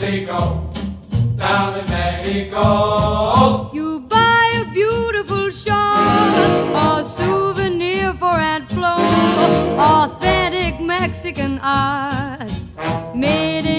Mexico, down in Mexico. You buy a beautiful shawl, a souvenir for Aunt Flo, authentic Mexican art, made